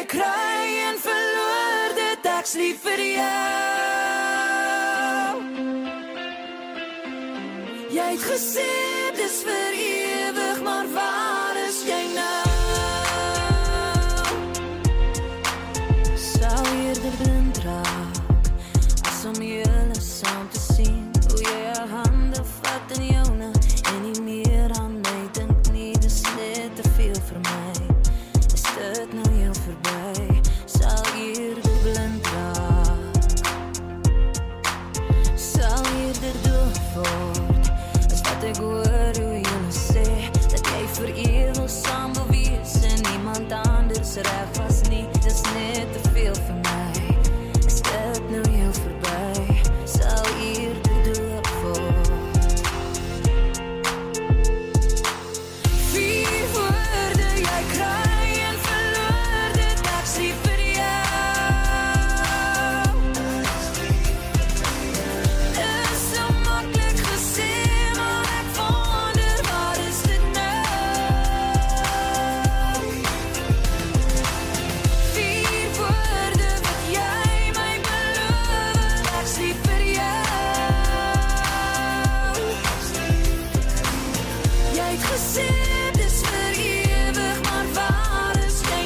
kry en verloor dit, ek's lief vir jou. Jy het gesê, dis vir ewig, maar waar is jy nou? Sou eerder blind raak, as om julle saam te sien, hoe jy jou hande vat in joune, en nie meer aan my dink nie, dis net te veel vir my. Is dit nou heel verby, sal eerder blind raak, sal eerder doof word, is wat ek hoor hoe julle sê, dat jy vir ewig saam wil wees, en niemand anders reg was nie, dis net te veel vir my. Is dit nou heel verby, sal eerder doof word. Vier woorde jy kry en verloor dit, ek's lief vir jou. Is so maklik gesê, maar ek wonder, waar is dit nou? Vier woorde wat jy my beloof, ek's lief vir jou. Jy het gesê, dis vir ewig, maar waar is jy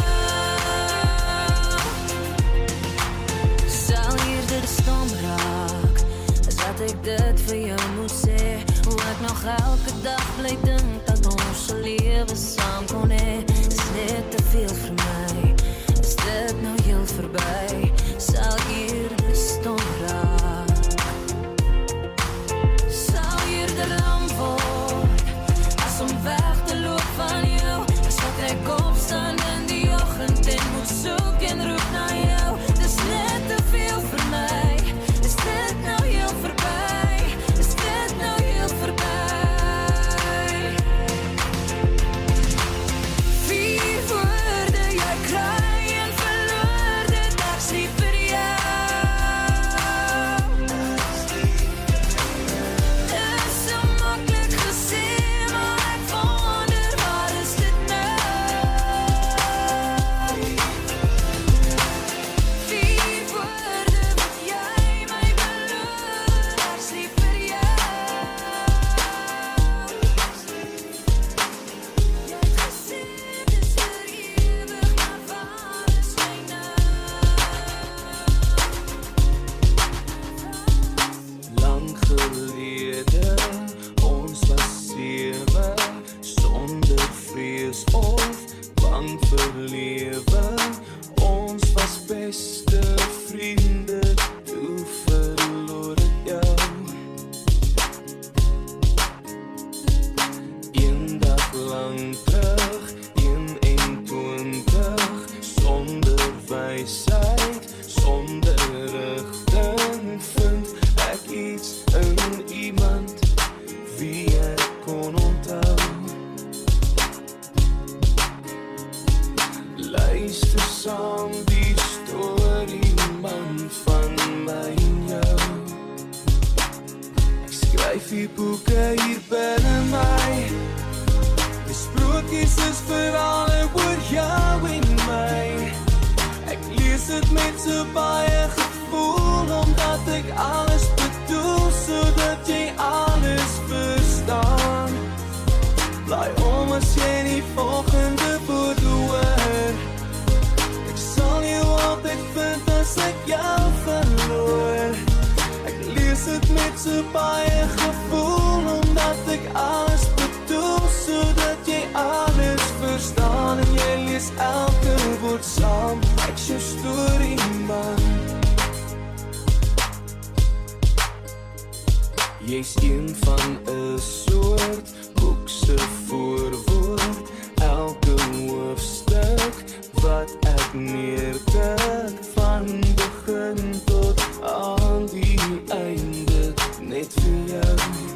nou? Sal eerder stom raak, as wat ek dit vir jou moet sê, hoe ek nog elke dag bly dink, dat ons se lewe saam kon hê, is net te veel vir my. Is dit nou heel verby, sal eerder stom raak, sal eerder lam word, as om weg te loop van jou, as wat ek opstaan in die oggend en moet soek en roep na jou, dis net te veel vir my. Is dit nou heel verby, is dit nou heel verby? Vier woorde jy kry en verloor dit, ek's lief vir jou. Dis so maklik gesê, maar ek wonder, waar is dit nou? Vier woorde wat jy my beloof, ek's lief vir jou. Jy het gesê, dis vir ewig, maar waar is jy nou? Lang gelede, ons was 7, sonder vrees of bang vir lewe. Ons was beste vriende, toe verloor ek jou. Een dag lang terug, 21, sonder wysheid, sonder rigting, vind ek iets in iemand wie ek kon onthou. Luister saam die storie, man, van my en jou. Ek skryf die boeke hier binne my, die sprokies is verhale oor jou en my. Ek lees dit met so baie gevoel, omdat ek alles bedoel, sodat jy alles verstaan. Bly om as jy die volgende woord hoor, ek sal jou altyd vind as ek jou verloor. Ek lees dit met so baie gevoel, omdat ek alles bedoel, sodat jy alles verstaan, en jy lees elke woord saam, ek's jou storie, man. Jy's een van 'n soort boekse voorwoord, elke hoofstuk wat ek neerdruk, van begin tot aan die einde, net vir jou.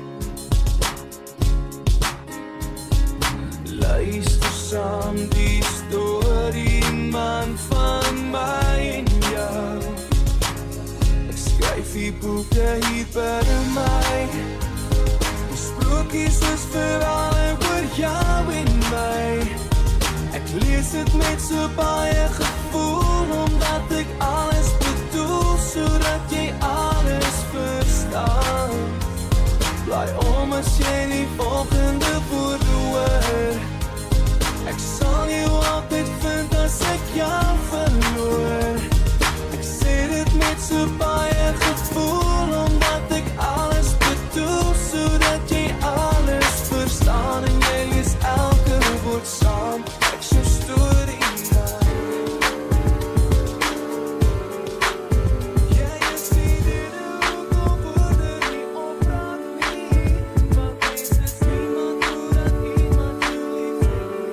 Luister saam die storie, man, van my en jou. Ek skryf die boeke hier binne my, die sprokies is verhale oor jou en my. Ek lees dit met so baie gevoel, Bly om as jy die volgende woorde hoor. Ek sal jou altyd vind as ek jou verloor. Ek sê dit met so baie gevoel, omdat ek alles bedoel, sodat jy alles verstaan en jy lees elke woord saam. Ek jou storie na. Jy is nie dit ook al woorde nie opraak nie, want mens is niemand voordat iemand jou lief.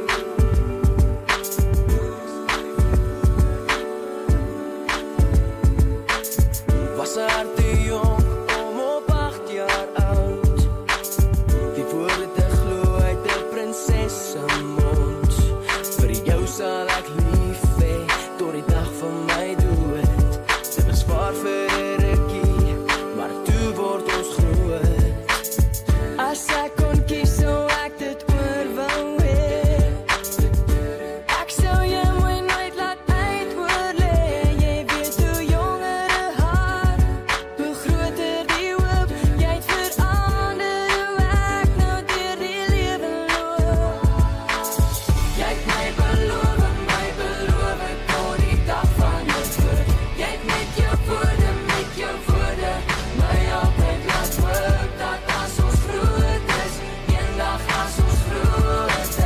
Was haar te jong om op 8 jaar oud die woorde te glo uit 'n prinses se mond. Vir jou sal ek lief hê tot die dag van my dood. Dit was waar vir 'n rukkie, maar toe word ons groot. As ek kon kies, sou ek dit oor wou hê. Ek sou jou mooi nooit laat uitoorlê. Jy weet hoe jonger 'n hart, hoe groter die hoop. Jy het verander hoe ek nou deur die lewe loop. Jy het my beloof tot die dag van jou dood. Jy het met jou woorde my altyd laat hoop dat as ons groot is, eendag as ons groot is.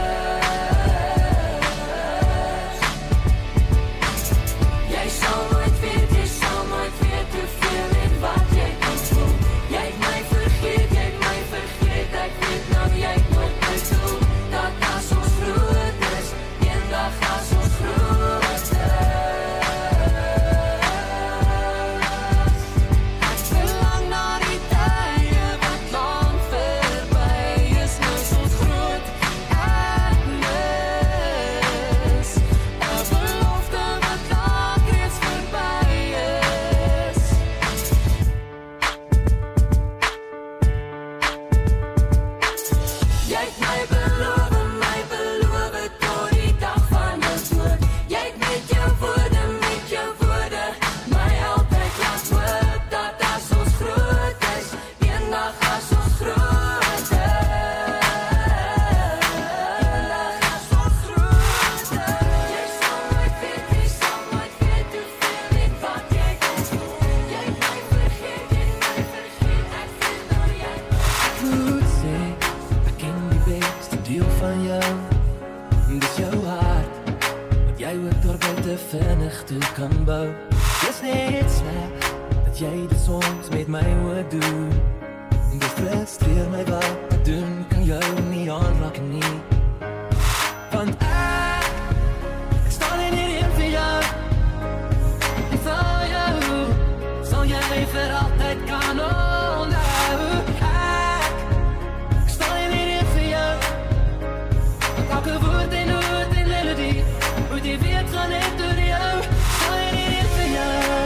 Jy sal nooit weet hoeveel en wat jy kan voel. Jy het my vergeet, ek weet nou jy het nooit bedoel dat as ons groot is, eendag as ons groot is. Ek verlang na die tye wat lang verby is, mis ons groot ernis. 'n belofte wat lank reeds verby is. Jy het my beloof tot die dag van jou dood. Jy het met jou woorde my altyd laat hoop dat as ons groot is, eendag as ons groot is. Eendag as ons groot is. Jy sal nooit weet hoeveel en wat jy kan doen. Jy het my vergeet, ek weet nou jy. Ek moet sê, ek ken die beste deel van jou. Dis jou hart, wat jy ook door buite vinnig toe kan bou. Dis net sleg, dat jy dit soms met my moet doen. Dit frustreer my wat ek doen, kan jou nie aanraak nie. Want ek staan in hier vir jou. En vir jou sal jy vir altyd kan onthou. Ek staan in hier vir jou. Want elke woord en melodie, hoe die weet gaan net door jou. Staan in hier vir jou.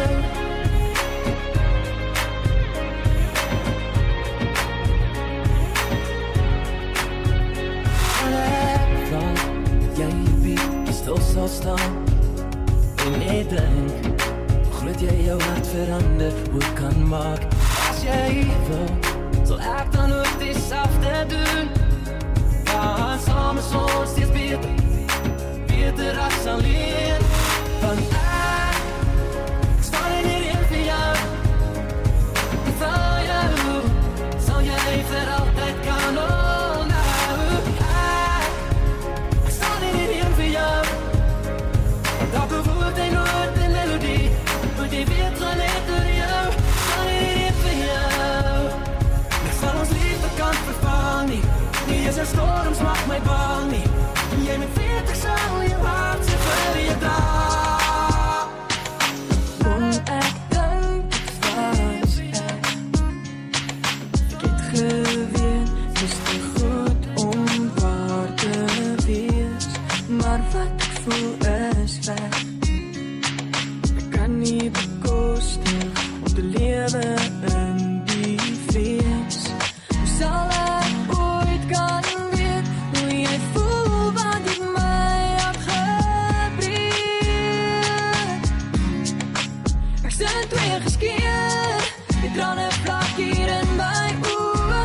En ek vra dat jy bietjie stil sal staan en net dink, hoe groot jy jou hart verander, hoe het kan maak. As jy wil, sal ek dan ook dieselfde doen. Ja, saam is ons steeds beter as alleen. Want ek staan in hier vir jou. En vir jou sal jy vir altyd kan onthou. Ek staan in hier vir jou. Want elke woord en melodie, hoe die weet gaan net door jou. Staan in hier vir jou. Ek sal ons liefde kan vervang nie. Nie is 'n storms maak my bang nie. Jy met 40 sal jou hart se vir jou dra. Ek dink was ek het geweet, dis te goed om waar te wees. Maar wat ek voel is weg. Ek kan nie bekostig om te lewe in die fees. Hoe sal ek ooit kan weet hoe jy voel wat jy my het gebreek. Ek sien twee geskeer, die trane vlak hier in my oë.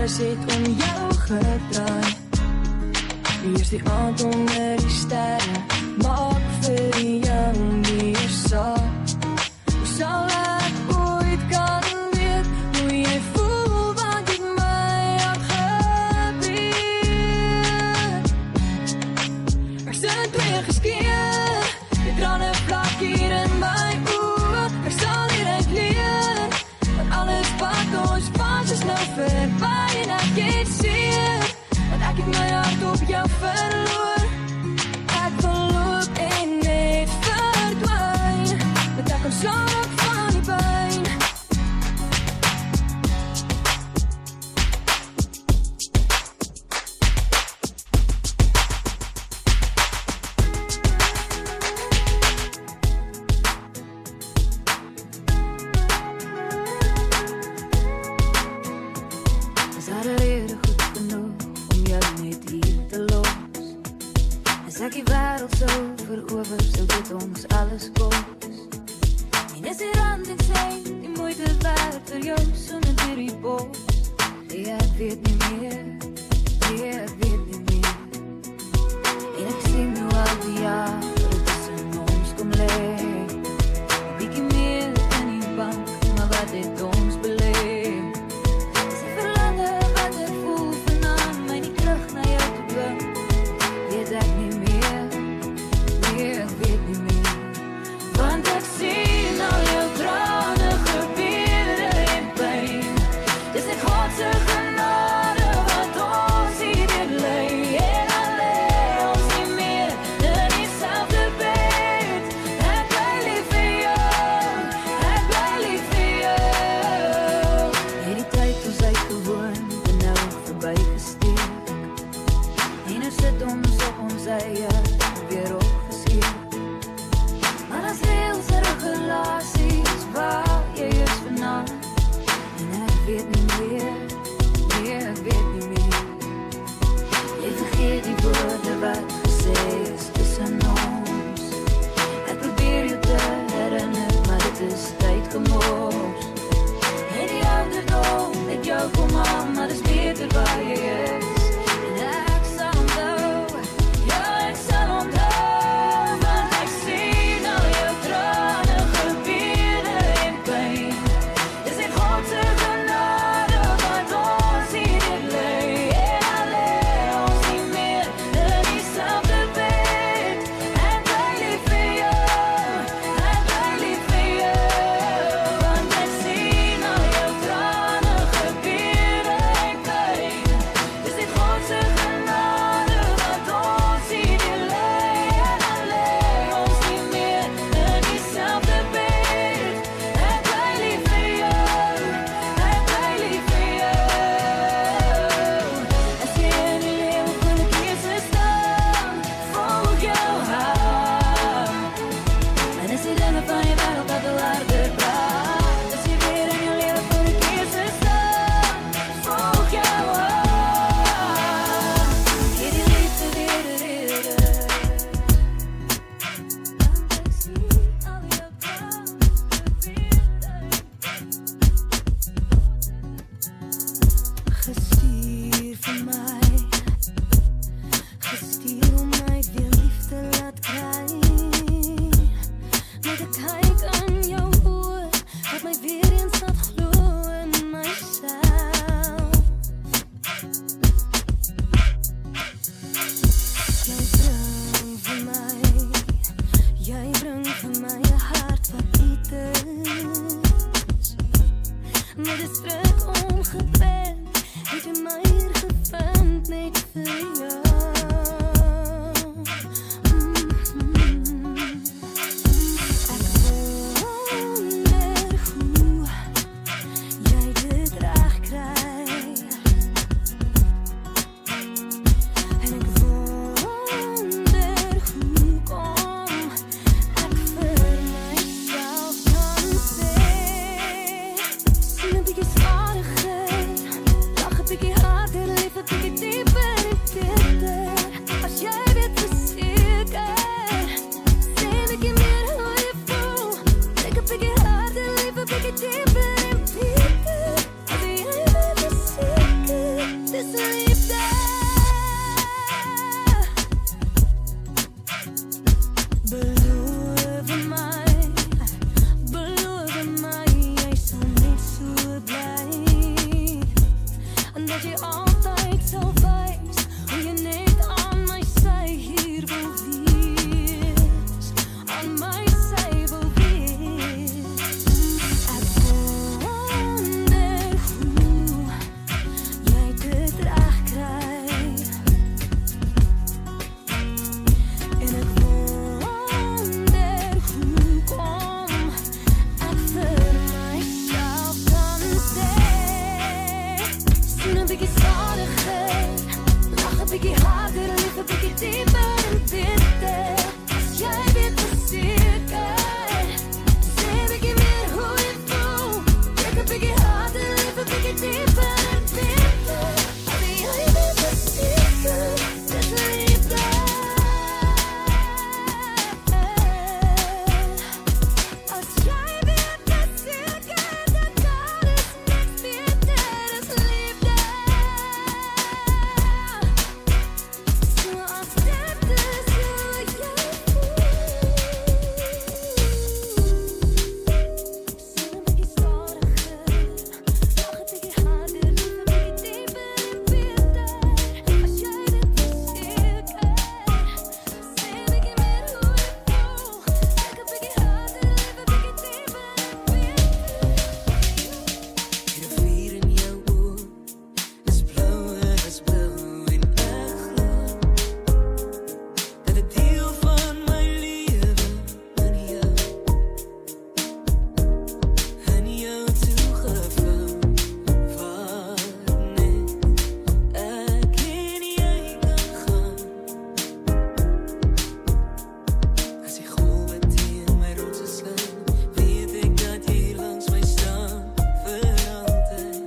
alles het om jou gedraai. Wie is die aand onder die sterre, maak vir jou meer saak. Hoe sal ek ooit kan weet, hoe jy voel, wat het my hart gebreek. Er zijn twee geskeer, die tranen vlak hier in my oor. Er sal hier uit leer, want alles wat ons was is nou verby en ek het seer, want ek het my hart op jou verloor. Ek verloop en net verdwijn, want ek ontslaan ook van die pijn. Is daar 'n rede goed genoeg om jou net hier te los? As ek die wêreld sou verower, sou dit ons alles kos. En is die rand en sy die moeite werd vir jou sonder hierdie bos? Nee, ek weet nie meer, nee, ek weet nie meer. En ek sien hoe al die jare tussen ons kom lê. 'n bietjie meer in die bank, maar wat het ons beleef? Is die verlange wat ek voel vanaand my nie terug na jou te bring? Weet ek nie meer, nee, ek weet nie meer. Want ek sien al jou trane, gebeure en pyn. Dis net God se genade wat ons hier lê. En al lê ons nie meer in dieselfde bed. Ek bly lief vir jou, ek bly lief vir jou. Hierdie tyd ons uitgewoon, en nou verbygesteek. En nou sit ons op ons eie, weer opgeskeer. Maar as reëls en regulasies waar jy is vanaand. En ek weet nie meer, nee, ek weet nie meer. Jy vergeet die woorde wat gesê is tussen ons. Ek probeer jou te herinner, maar dit is tyd gemors. En die ouderdom het jou kom aan, maar dis beter waar jy is. En ek sal onthou, ja, ek sal onthou, want ek sien al jou trane, gebeure en pyn. Dis net God se genade wat ons hier lê. En al lê ons nie meer in dieselfde bed. Ek bly lief vir jou, ek bly lief vir jou. Want ek sien al jou trane, gebeure en pyn. Dis net God se genade wat ons hier lê. En al lê ons nie meer in dieselfde bed. Ek bly lief vir jou, ek bly lief vir jou. As jy in die leeuw vir 'n keuse staan, volg jou hart. En as die dinge van je wêreld wat wil harder praat, as jy weer in jou leeuw vir 'n keuse staan, volg jou hart. Gee die liefde weer 'n rede. Want ek sien al jou trane, gestuur vir my, gestuur om my weer lief te laat kry. Met 'n kyk in jou oë, wat my weer eens laat glo in myself. Jy bring vir my, jy bring vir my 'n hart wat iets is. Met 'n stryk ongewen, het jy my hier gevind net vir jou. Ek wonder hoe jy dit reg kry. En ek wonder hoe kom ek vir myself kan sê. Sien 'n bietjie stadigheid, lach 'n bietjie harder dat jy altyd sal wys hoe jy net aan my sy hier wil wees, aan my sy wil wees. Ek wonder hoe jy dit reg kry, en ek wonder hoe kom ek vir myself kan sê, sien 'n bietjie stadiger, lach 'n bietjie harder, lief 'n bietjie dieper en beter, as jy weet verseker, sê 'n bietjie meer hoe jy voel, druk 'n bietjie harder, lief 'n bietjie dieper en beter, as jy weet verseker, dis liefde. As jy weet verseker, dat daar is niks beter as liefde. So as dit is hoe jy voel, sien 'n bietjie stadiger, lach 'n bietjie harder, lief 'n bietjie dieper en beter, as jy weet verseker, sê 'n bietjie meer hoe jy voel, druk 'n bietjie harder, lief 'n bietjie dieper en beter. Die rivier in jou oë is blouer as blou en ek glo dat 'n deel van my lewe in jou toegevou, waar net ek en jy kan gaan. As die golwe teen my rotse slaan, weet ek dat jy langs my staan vir altyd.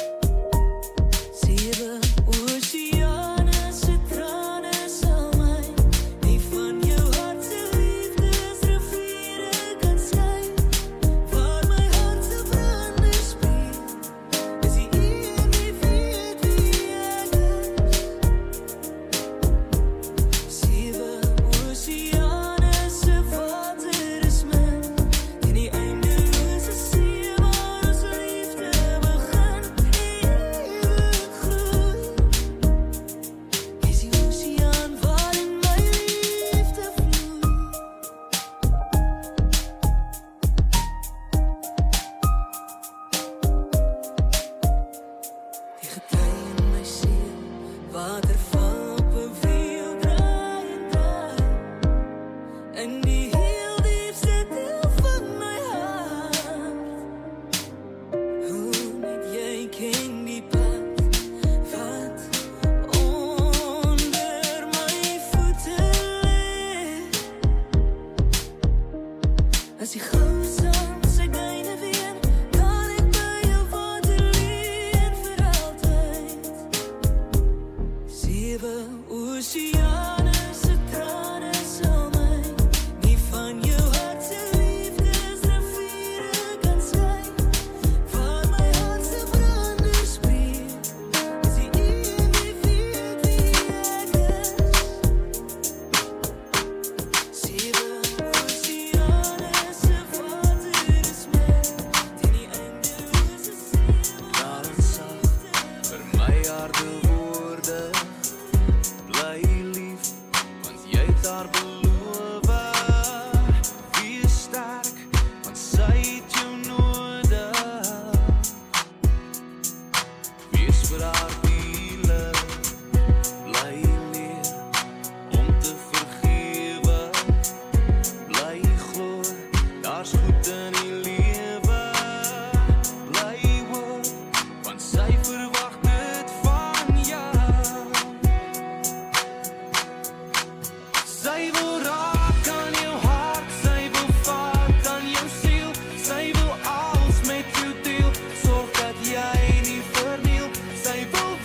7 oseane se trane sal my nie van jou hart se liefdesriviere kan skei. Waar my hart se brande speel, is die een wie weet wie ek is. 7 oseane se water is min, en die eindelose see waar ons liefde begin ewig groei. Is die oseaan waarin my liefde vloei. Die gety in my siel, waterval op 'n wiel, draai en draai, in die heel diepste deel van my hart. Hoe net jy ken die pad wat onder my voete lê. As die goud sand sy duine ween, kan ek by jou water leen vir altyd. 7 oseane se trane sal my nie van jou hart se liefdesriviere kan skei. Waar my hart se brande speel, is die een wie weet wie ek is. 7 oseane se water is min, teen die eindelose see. Daar sag vir my harde woorde, bly lief, want jy het haar beloof. Wees sterk, want sy het jou nodig. Wees vir haar wiele, bly leer om te vergewe. Bly glo, daar's goed in die lewe. Bly hoop, want sy verwag dit van jou. Sy wil raak aan jou hart, sy wil vat aan jou siel, sy wil alles met jou deel, sorg dat jy nie verniel. Sy wil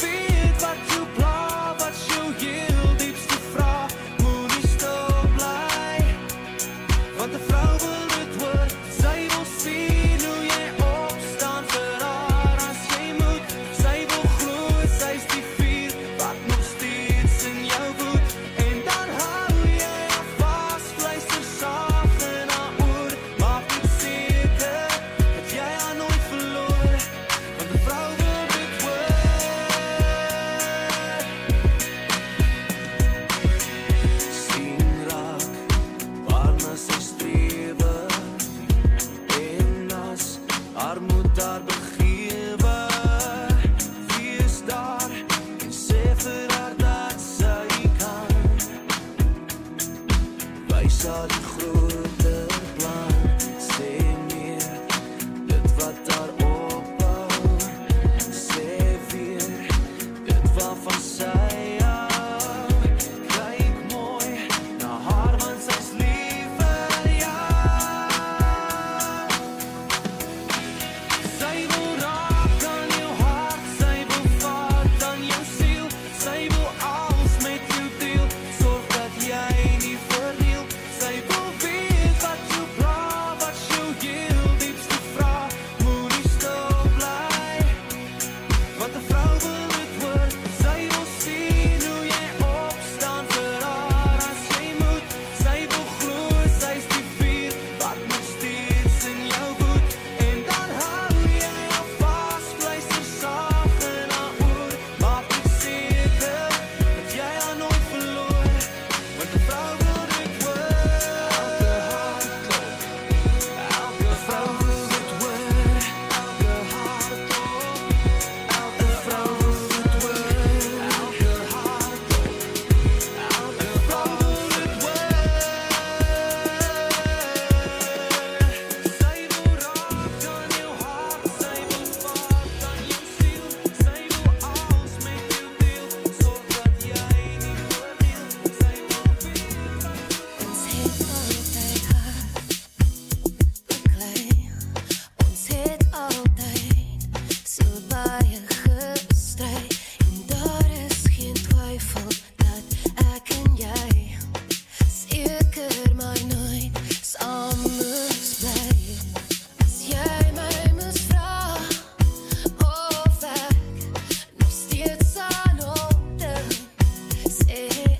gestrei. En daar is geen twyfel dat ek en jy seker maar nooit saam moes bly. As jy my moes vra of ek nog steeds aan hom dink, sê ek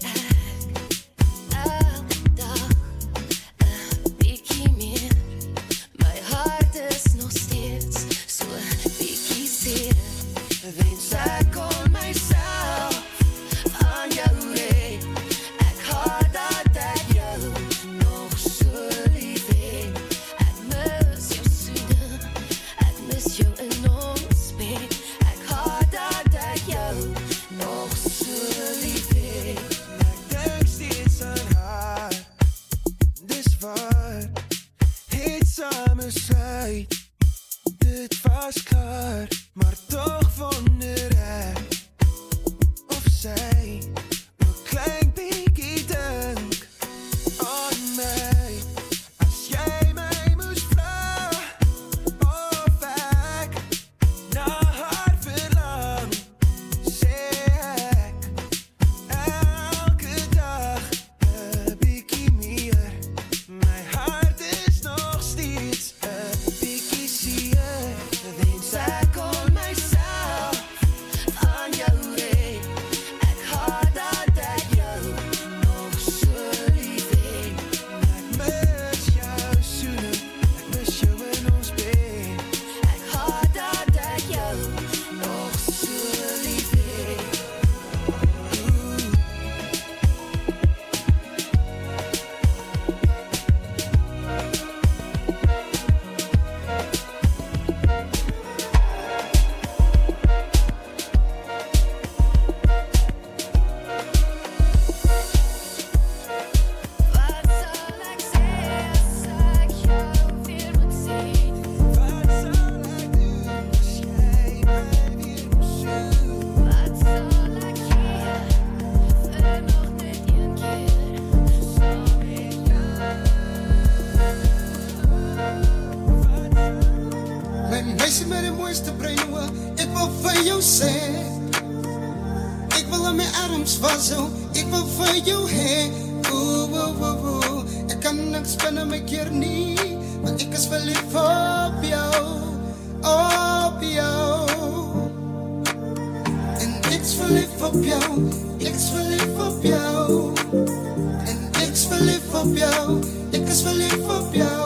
elke dag 'n bietjie meer. My hart is nog steeds so bietjie seer. Wens ek kon myself aan jou hê. Ek haat dat ek jou nog so lief het. Ek mis jou soene, ek mis jou in ons bed. Ek haat dat ek jou nog so lief het. Ek dink steeds aan haar, dis waar, het samen sluit. Dit was klaar, maar toch wonder ek of sy 'n klein bietjie dink aan my. As jy my moes vra of ek na haar verlang, sê ek elke dag 'n bietjie meer. My hart is nog steeds 'n bietjie seer. Wens ek kon myself aan jou hê. Ek haat dat ek jou nog so lief het. Ek mis jou soene, ek mis jou in ons bed. Ek haat dat ek jou nog so lief het. Wat sal ek sê as ek jou weer moet sien? Wat sal ek doen as jy my weer moes soen? Wat sal ek gee vir nog net een keer saam met jou? My meisie met die mooiste brein, ek wil vir jou sê. Ek wil aan my arms vashou, ek wil vir jou hê. Ek kan niks binne my keer nie, maar ek is verlief op jou, op jou. En ek is verlief op jou, ek is verlief op jou. En ek is verlief op jou, ek is verlief op jou.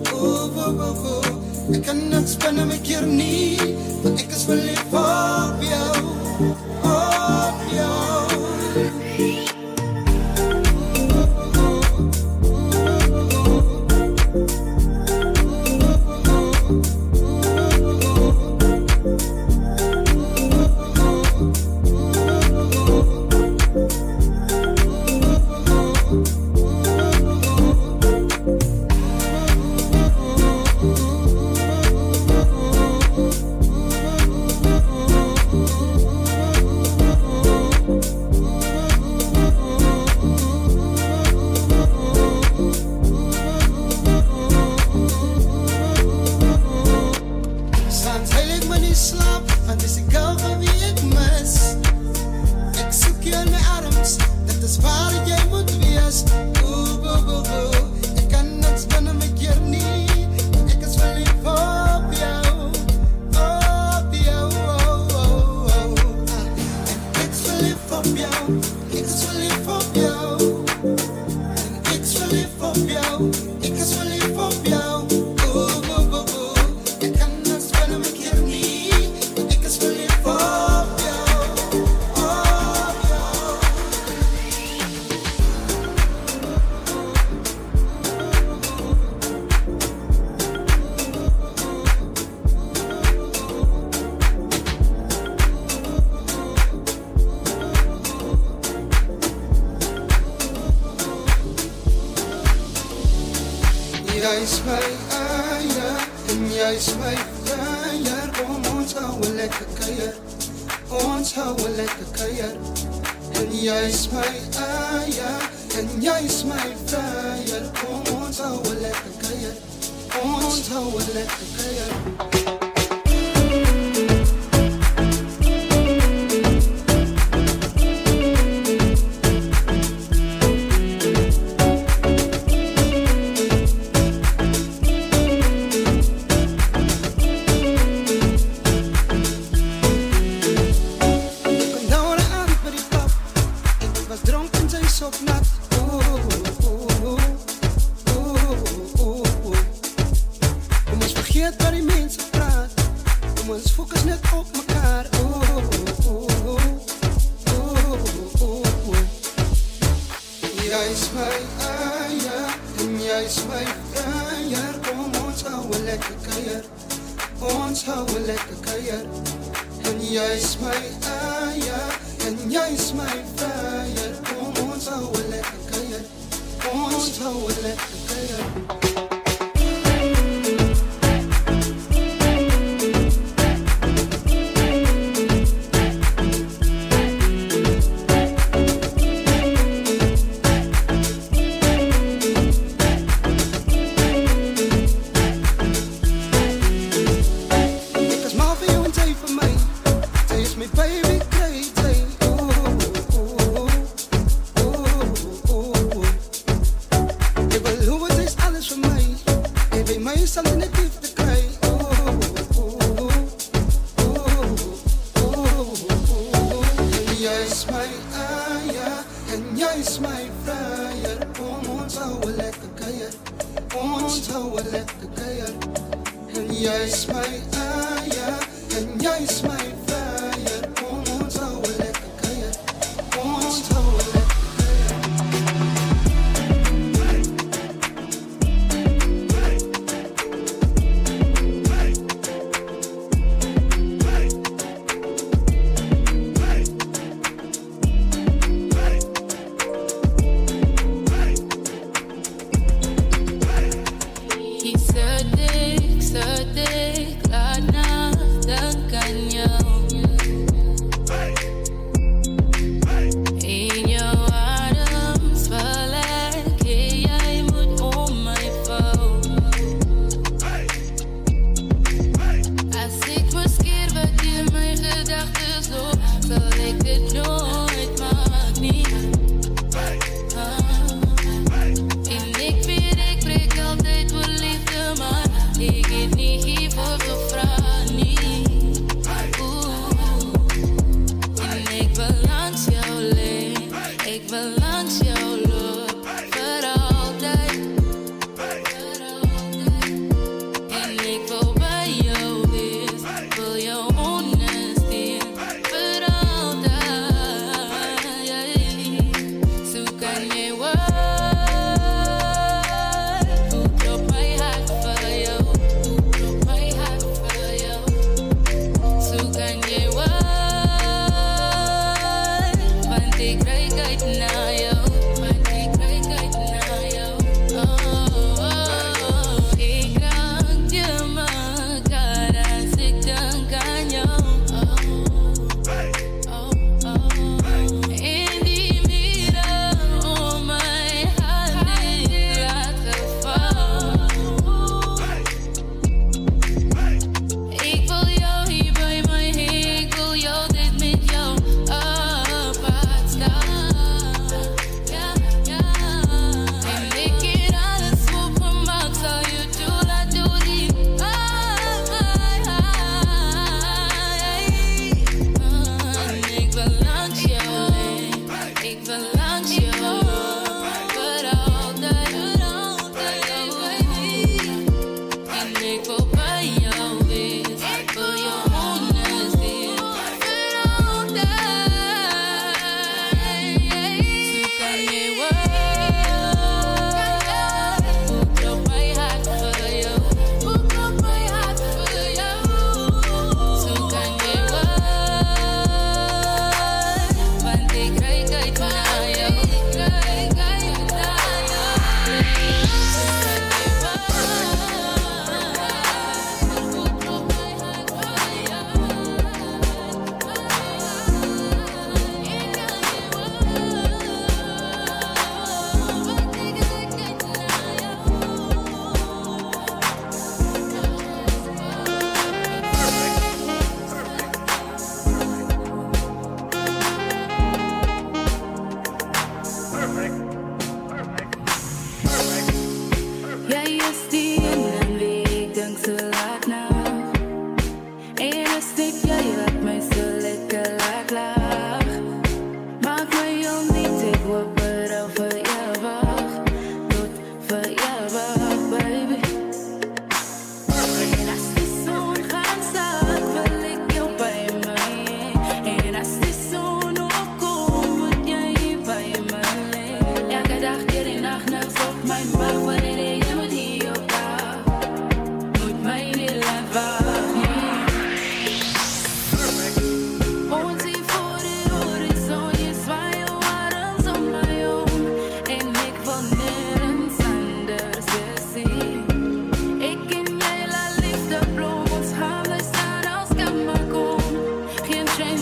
Ek kan niks binne my keer nie, maar ek is verlief op jou, op jou. Soms huil ek my nie slaap, want dis die kou van wie ek mis. Ek soek jou in my arms, dit is waar jy moet wees. Ek kan niks binne my keer nie, ek is verlief op jou, op jou. En ek is verlief op jou, ek is verlief op jou. En ek is verlief op jou, ek is verlief op jou. Ek kan niks binne my keer nie, ek is verlief op jou, op jou. Jy is my eier, en jy is my vleier. Kom ons hou 'n lekker kuier, ons hou 'n lekker kuier. En jy is my eier, en jy is my vleier. Kom ons hou 'n lekker kuier, ons hou 'n lekker kuier. lekker kuier. En jy is my eier, en jy is my vryer. Kom ons hou 'n lekker kuier, ons hou 'n lekker kuier. He's so thick, like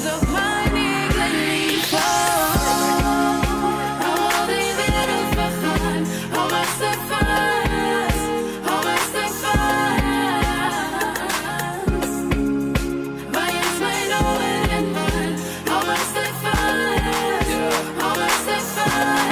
op my nie, ek lê nie voor. Hou al die wereld vergaan, hou my steek vast, hou my steek vast. Waar is my nou en man, hou my steek vast, hou my steek vast.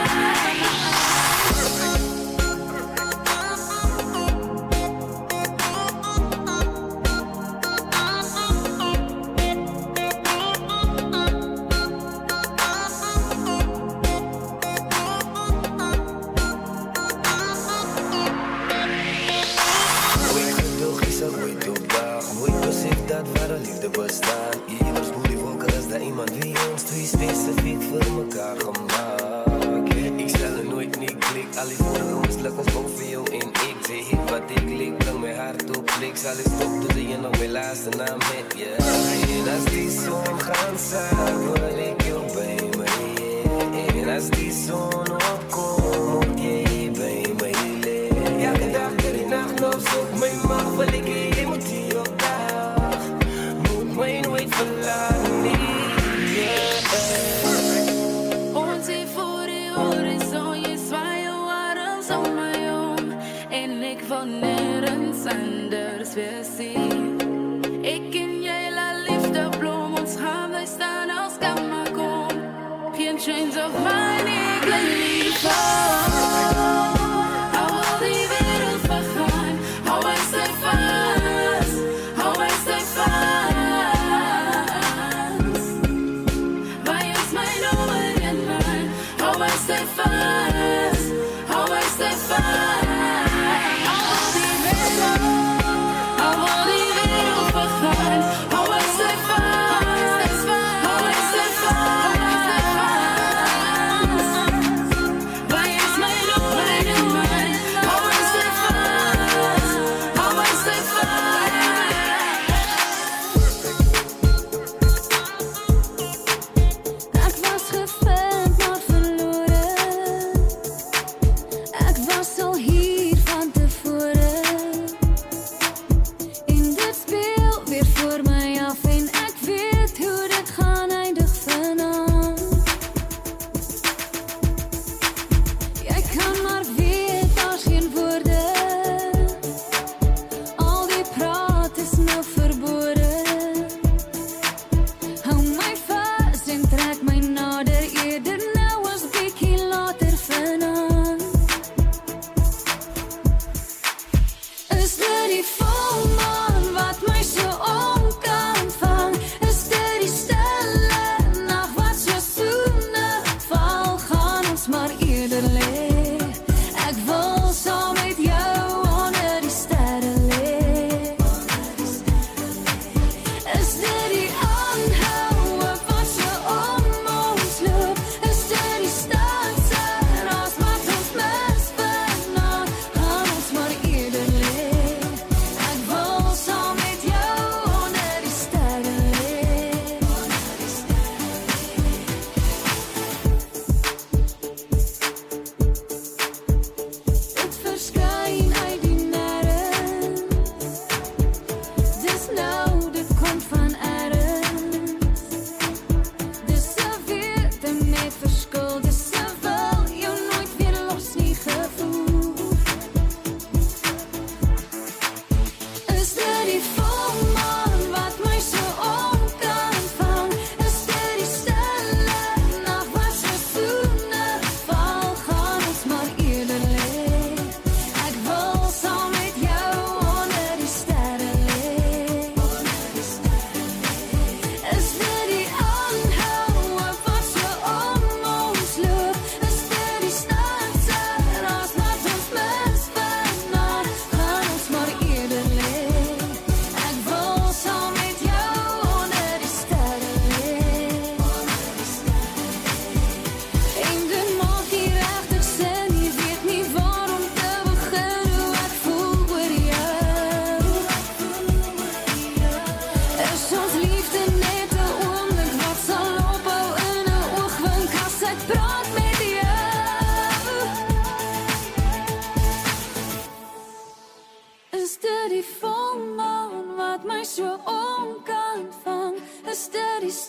Bestaan. Ieders moet die wolken als dat iemand wie ons twee specifiek voor mekaar gemaakt. Ik stel er nooit niet klik, al die vorige mislukkens boven jou en ik. Zeg hit wat ik lik, breng mijn hart op klik. Zal ik stop, doe je nog mijn laatste naam met je. En als die zon gaat zagen, wil ik jou bij me. En als die zon opkomt, moet je hier bij me. Elke dag, iedere nacht nog zoek mijn macht, wil ik je moet hier op dag. Wait for love, Ons hier voor die horizon, je zwaaien warms om mij om. En ik wil nergens anders weer zien. Ik en jij, la liefde bloem, ons gaan wij staan als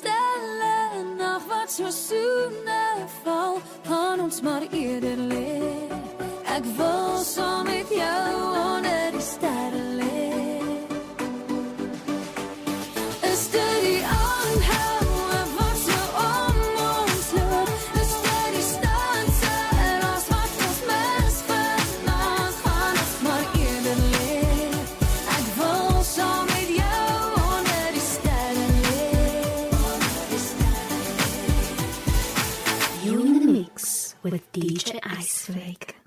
stille nacht wat so soene val, gaan ons maar eerder lê. Ek wil saam met jou onder die sterre lê. Is dit die aanhoue wat so om ons loop? Is dit die stanse as wat ons mis vanaand, gaan ons maar eerder lê. Ek wil saam met jou onder die sterre lê. You in the mix with DJ Iceflake.